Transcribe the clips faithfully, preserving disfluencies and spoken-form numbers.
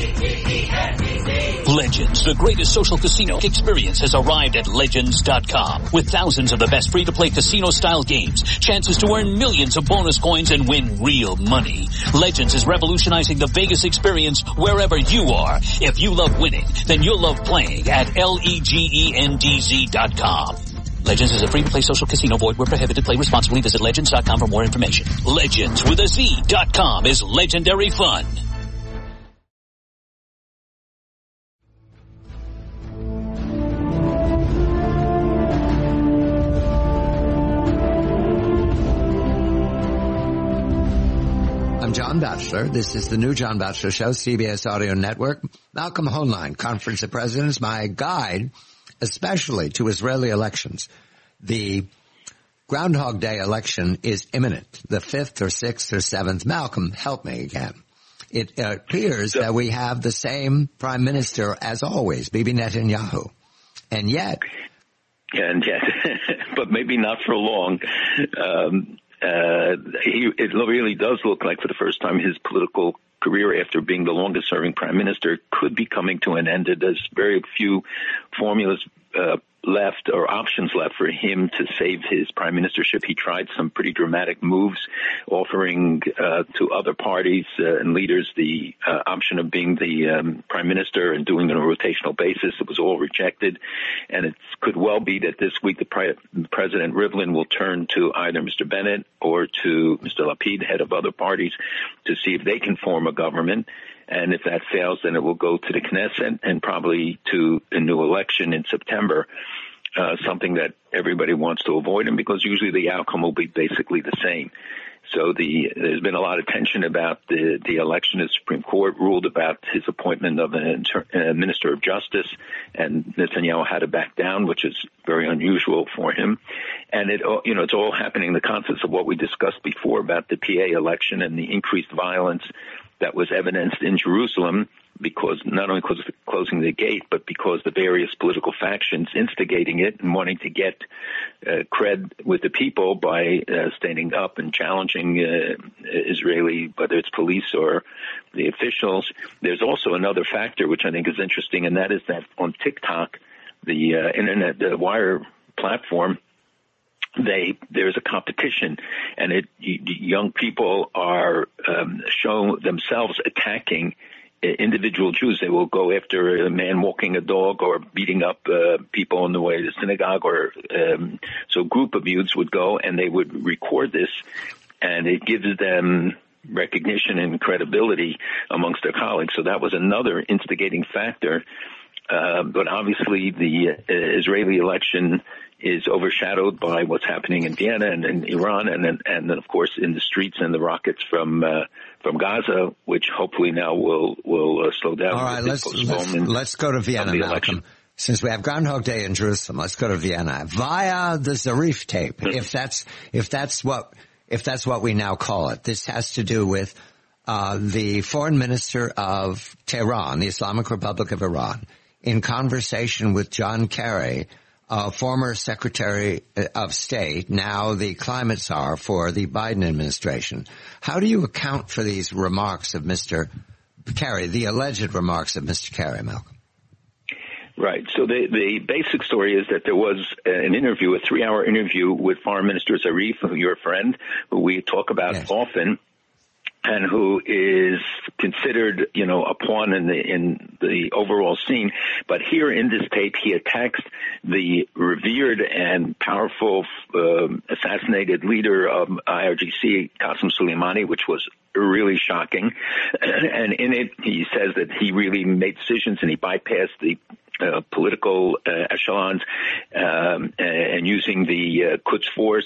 Legends, the greatest social casino experience, has arrived at Legends dot com. With thousands of the best free-to-play casino-style games, chances to earn millions of bonus coins and win real money. Legends is revolutionizing the Vegas experience wherever you are. If you love winning, then you'll love playing at L-E-G-E-N-D-Z dot com. Legends is a free-to-play social casino. Void where prohibited. Play responsibly. Visit Legends dot com for more information. Legends with a Z dot com is legendary fun. I'm John Batchelor. This is the new John Batchelor Show, C B S Audio Network. Malcolm Hoenlein, Conference of Presidents, my guide, especially to Israeli elections. The Groundhog Day election is imminent, the fifth or sixth or seventh. Malcolm, help me again. It uh, appears that we have the same prime minister as always, Bibi Netanyahu. And yet... And yet, but maybe not for long. Um, uh, he, it really does look like for the first time his political career, after being the longest serving prime minister, could be coming to an end. There's very few formulas uh, left or options left for him to save his prime ministership. He tried some pretty dramatic moves, offering uh, to other parties uh, and leaders the uh, option of being the um, prime minister and doing it on a rotational basis. It was all rejected, and it could well be that this week the pri- President Rivlin will turn to either Mister Bennett or to Mister Lapid, head of other parties, to see if they can form a government. And if that fails, then it will go to the Knesset and probably to a new election in September, uh, something that everybody wants to avoid, and because usually the outcome will be basically the same. So the, there's been a lot of tension about the, the election. The Supreme Court ruled about his appointment of an inter, uh, Minister of Justice, and Netanyahu had to back down, which is very unusual for him. And it, you know, it's all happening in the context of what we discussed before about the P A election and the increased violence that was evidenced in Jerusalem, because not only because of closing the gate, but because the various political factions instigating it and wanting to get uh, cred with the people by uh, standing up and challenging uh, Israeli, whether it's police or the officials. There's also another factor which I think is interesting, and that is that on TikTok, the uh, internet, the wire platform, They there's a competition, and it young people are um, showing themselves attacking individual Jews. They will go after a man walking a dog or beating up uh, people on the way to the synagogue, or um, so group of youths would go and they would record this, and it gives them recognition and credibility amongst their colleagues. So that was another instigating factor. Uh, but obviously the uh, Israeli election is overshadowed by what's happening in Vienna and in Iran, and then, and then of course in the streets and the rockets from uh, from Gaza, which hopefully now will will uh, slow down. All right, let's let's, let's go to Vienna, Malcolm. Since we have Groundhog Day in Jerusalem, let's go to Vienna via the Zarif tape. Mm-hmm. If that's if that's what if that's what we now call it, this has to do with uh, the foreign minister of Tehran, the Islamic Republic of Iran, in conversation with John Kerry, uh, former Secretary of State, now the climate czar for the Biden administration. How do you account for these remarks of Mister Kerry, the alleged remarks of Mister Kerry, Malcolm? Right. So the, the basic story is that there was an interview, a three-hour interview with Foreign Minister Zarif, your friend, who we talk about yes. often, and who is considered, you know, a pawn in the in the overall scene. But here in this tape, he attacks the revered and powerful um, assassinated leader of I R G C, Qasem Soleimani, which was really shocking. And in it, he says that he really made decisions and he bypassed the uh, political uh, echelons um, and using the uh, Quds Force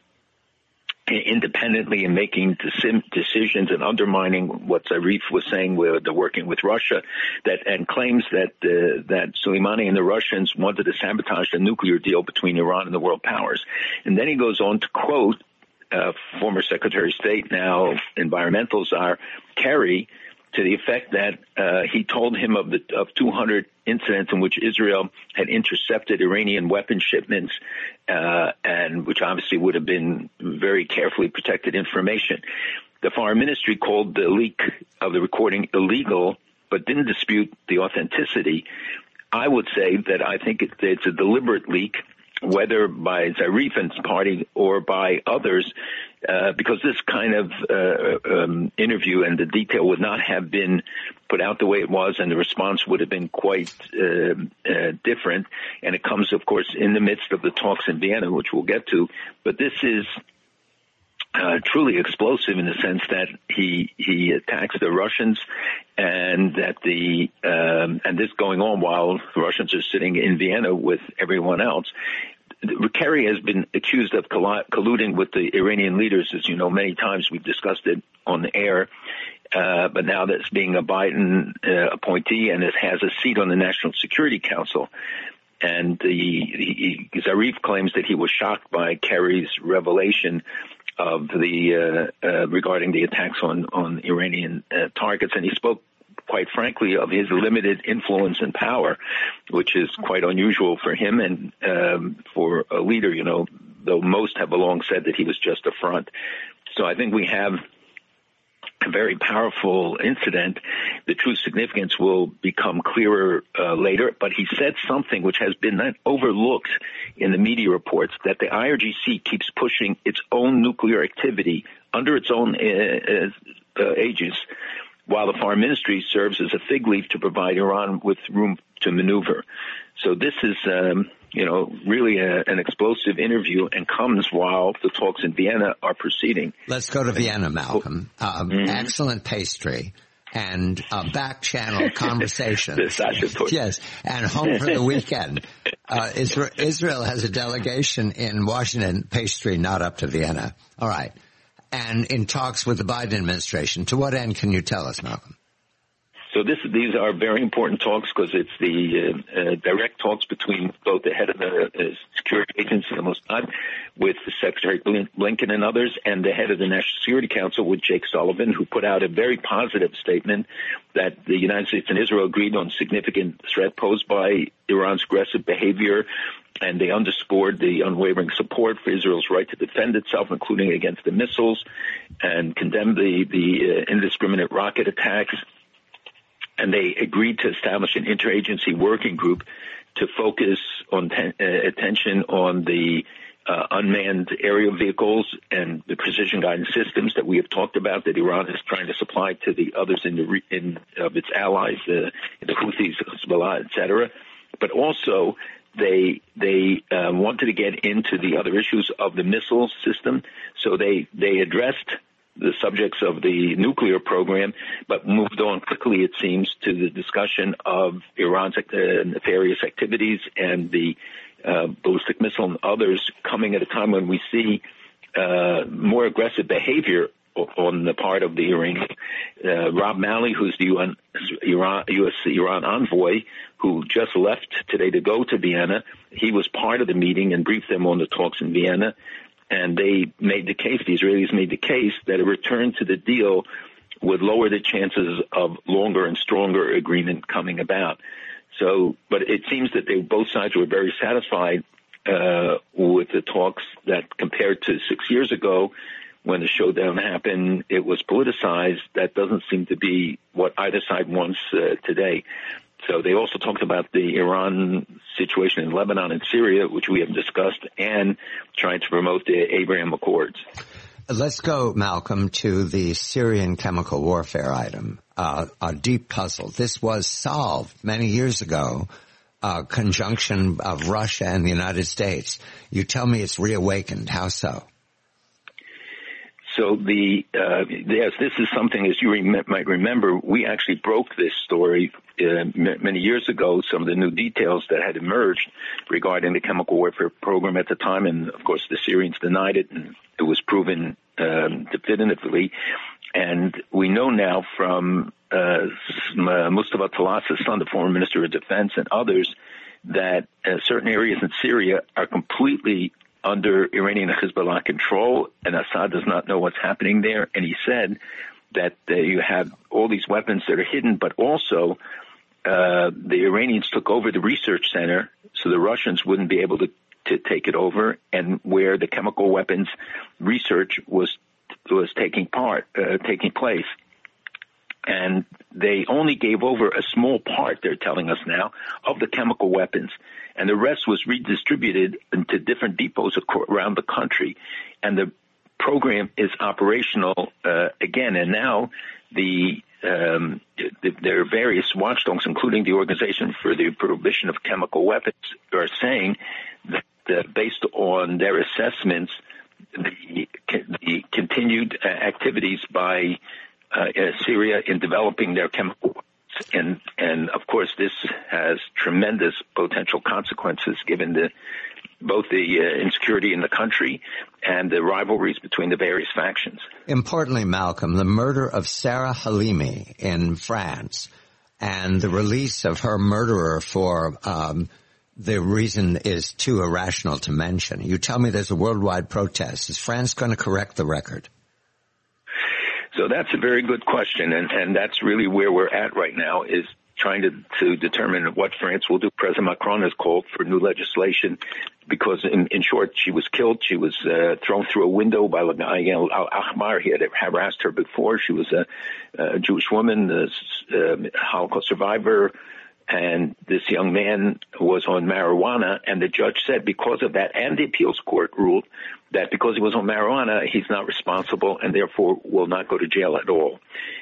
independently in making decisions and undermining what Zarif was saying, where they're working with Russia, that and claims that uh, that Soleimani and the Russians wanted to sabotage the nuclear deal between Iran and the world powers. And then he goes on to quote uh, former Secretary of State, now environmental czar Kerry, to the effect that uh, he told him of the of two hundred incidents in which Israel had intercepted Iranian weapon shipments, uh, and which obviously would have been very carefully protected information. The Foreign Ministry called the leak of the recording illegal but didn't dispute the authenticity. I would say that I think it, it's a deliberate leak, whether by Zarif and his party or by others, uh, because this kind of uh, um, interview and the detail would not have been put out the way it was, and the response would have been quite uh, uh, different. And it comes, of course, in the midst of the talks in Vienna, which we'll get to. But this is Uh, truly explosive in the sense that he he attacks the Russians, and that the um, and this going on while the Russians are sitting in Vienna with everyone else. Kerry has been accused of colluding with the Iranian leaders, as you know, many times. We've discussed it on the air. Uh, but now that's being a Biden uh, appointee and it has a seat on the National Security Council. And the, he, Zarif claims that he was shocked by Kerry's revelation of the uh, uh, regarding the attacks on on Iranian uh, targets, and he spoke quite frankly of his limited influence and power, which is quite unusual for him and um, for a leader. You know, though most have long said that he was just a front. So I think we have a very powerful incident. The true significance will become clearer uh, later, but he said something which has been overlooked in the media reports, that the I R G C keeps pushing its own nuclear activity under its own uh, uh, aegis, while the foreign ministry serves as a fig leaf to provide Iran with room to maneuver. So this is, um, you know, really a, an explosive interview, and comes while the talks in Vienna are proceeding. Let's go to Vienna, Malcolm. Um, mm-hmm. Excellent pastry and uh, back channel conversation. Yes, and home for the weekend. Uh, Israel, Israel has a delegation in Washington. Pastry not up to Vienna. All right. And in talks with the Biden administration. To what end can you tell us, Malcolm? So this, these are very important talks because it's the uh, uh, direct talks between both the head of the uh, security agency, the Mossad, with the Secretary Blinken and others, and the head of the National Security Council with Jake Sullivan, who put out a very positive statement that the United States and Israel agreed on significant threat posed by Iran's aggressive behavior, and they underscored the unwavering support for Israel's right to defend itself, including against the missiles, and condemned the, the uh, indiscriminate rocket attacks. And they agreed to establish an interagency working group to focus on ten, uh, attention on the uh, unmanned aerial vehicles and the precision guidance systems that we have talked about that Iran is trying to supply to the others in the re- in of its allies, uh, the Houthis, Hezbollah, et cetera. But also they they uh, wanted to get into the other issues of the missile system, so they they addressed the subjects of the nuclear program, but moved on quickly, it seems, to the discussion of Iran's uh, nefarious activities and the uh, ballistic missile and others, coming at a time when we see uh, more aggressive behavior on the part of the Iranians. Uh, Rob Malley, who's the U N, Iran, U S Iran envoy, who just left today to go to Vienna, he was part of the meeting and briefed them on the talks in Vienna. And they made the case, the Israelis made the case, that a return to the deal would lower the chances of longer and stronger agreement coming about. So, but it seems that they, both sides were very satisfied uh, with the talks, that compared to six years ago when the showdown happened, it was politicized. That doesn't seem to be what either side wants uh, today. So they also talked about the Iran situation in Lebanon and Syria, which we have discussed, and trying to promote the Abraham Accords. Let's go, Malcolm, to the Syrian chemical warfare item, uh, a deep puzzle. This was solved many years ago, uh, conjunction of Russia and the United States. You tell me it's reawakened. How so? So the uh, yes, this is something, as you rem- might remember, we actually broke this story uh, m- many years ago, some of the new details that had emerged regarding the chemical warfare program at the time. And, of course, the Syrians denied it, and it was proven um, definitively. And we know now from uh, Mustafa Talas's son, the former Minister of Defense, and others, that uh, certain areas in Syria are completely under Iranian and Hezbollah control, and Assad does not know what's happening there. And he said that uh, you have all these weapons that are hidden, but also uh, the Iranians took over the research center, so the Russians wouldn't be able to, to take it over, and where the chemical weapons research was was taking part, uh, taking place. And they only gave over a small part, they're telling us now, of the chemical weapons. And the rest was redistributed into different depots around the country. And the program is operational uh, again. And now the, um, the there are various watchdogs, including the Organization for the Prohibition of Chemical Weapons, are saying that uh, based on their assessments, the, the continued uh, activities by uh, Syria in developing their chemical weapons, and and of course this has tremendous potential consequences given the both the uh, insecurity in the country and the rivalries between the various factions. Importantly, Malcolm, the murder of Sarah Halimi in France and the release of her murderer for um, the reason is too irrational to mention. You tell me there's a worldwide protest. Is France going to correct the record? So that's a very good question, and, and that's really where we're at right now, is trying to, to determine what France will do. President Macron has called for new legislation because, in, in short, she was killed. She was uh, thrown through a window by Al Ahmar. He had harassed her before. She was a, a Jewish woman, a, a Holocaust survivor, and this young man was on marijuana, and the judge said because of that, and the appeals court ruled that because he was on marijuana, he's not responsible and therefore will not go to jail at all.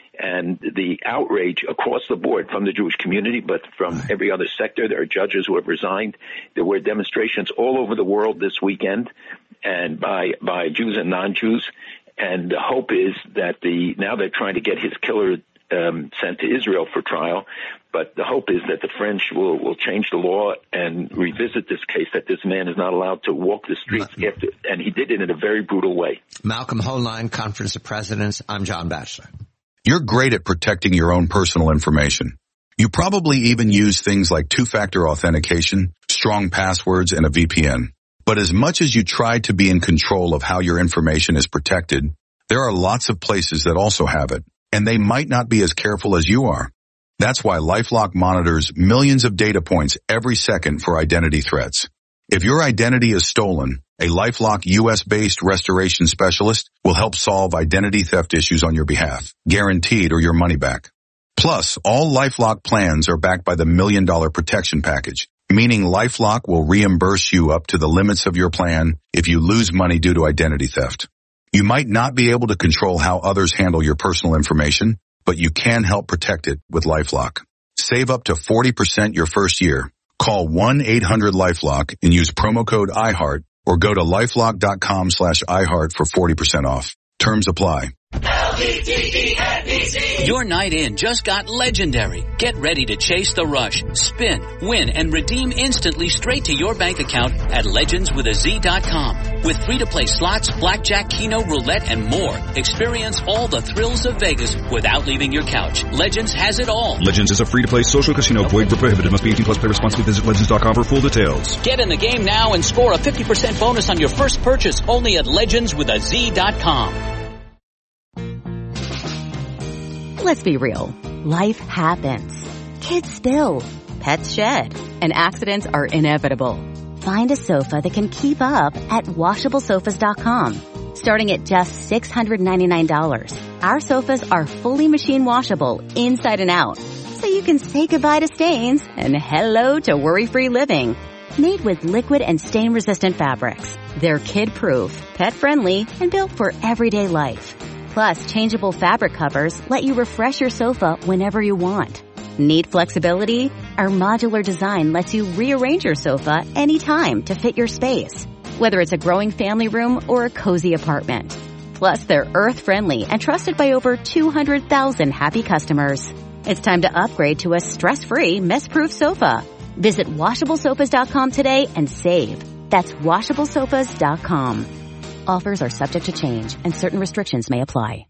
And the outrage across the board from the Jewish community, but from every other sector, there are judges who have resigned. There were demonstrations all over the world this weekend, and by by Jews and non-Jews. And the hope is that the now they're trying to get his killer um, sent to Israel for trial. But the hope is that the French will, will change the law and revisit this case, that this man is not allowed to walk the streets Ma- after, and he did it in a very brutal way. Malcolm Hoenlein, Conference of Presidents. I'm John Batchelor. You're great at protecting your own personal information. You probably even use things like two-factor authentication, strong passwords, and a V P N. But as much as you try to be in control of how your information is protected, there are lots of places that also have it, and they might not be as careful as you are. That's why LifeLock monitors millions of data points every second for identity threats. If your identity is stolen, a LifeLock U S-based restoration specialist will help solve identity theft issues on your behalf, guaranteed or your money back. Plus, all LifeLock plans are backed by the Million Dollar Protection Package, meaning LifeLock will reimburse you up to the limits of your plan if you lose money due to identity theft. You might not be able to control how others handle your personal information, but you can help protect it with LifeLock. Save up to forty percent your first year. Call one eight hundred LifeLock and use promo code iHeart or go to lifelock.com slash iHeart for forty percent off. Terms apply. L V T E N B C. Your night in just got legendary. Get ready to chase the rush, spin, win, and redeem instantly straight to your bank account at legends with a z dot com. With free-to-play slots, blackjack, keno, roulette, and more. Experience all the thrills of Vegas without leaving your couch. Legends has it all. Legends is a free-to-play social casino. Void where prohibited. Must be eighteen plus. Play responsibly. Visit legends dot com for full details. Get in the game now and score a fifty percent bonus on your first purchase only at legends with a z dot com. Let's be real. Life happens. Kids spill. Pets shed. And accidents are inevitable. Find a sofa that can keep up at washable sofas dot com. Starting at just six hundred ninety-nine dollars. Our sofas are fully machine washable inside and out. So you can say goodbye to stains and hello to worry-free living. Made with liquid and stain-resistant fabrics. They're kid-proof, pet-friendly, and built for everyday life. Plus, changeable fabric covers let you refresh your sofa whenever you want. Need flexibility? Our modular design lets you rearrange your sofa anytime to fit your space, whether it's a growing family room or a cozy apartment. Plus, they're earth-friendly and trusted by over two hundred thousand happy customers. It's time to upgrade to a stress-free, mess-proof sofa. Visit washable sofas dot com today and save. That's washable sofas dot com. Offers are subject to change and certain restrictions may apply.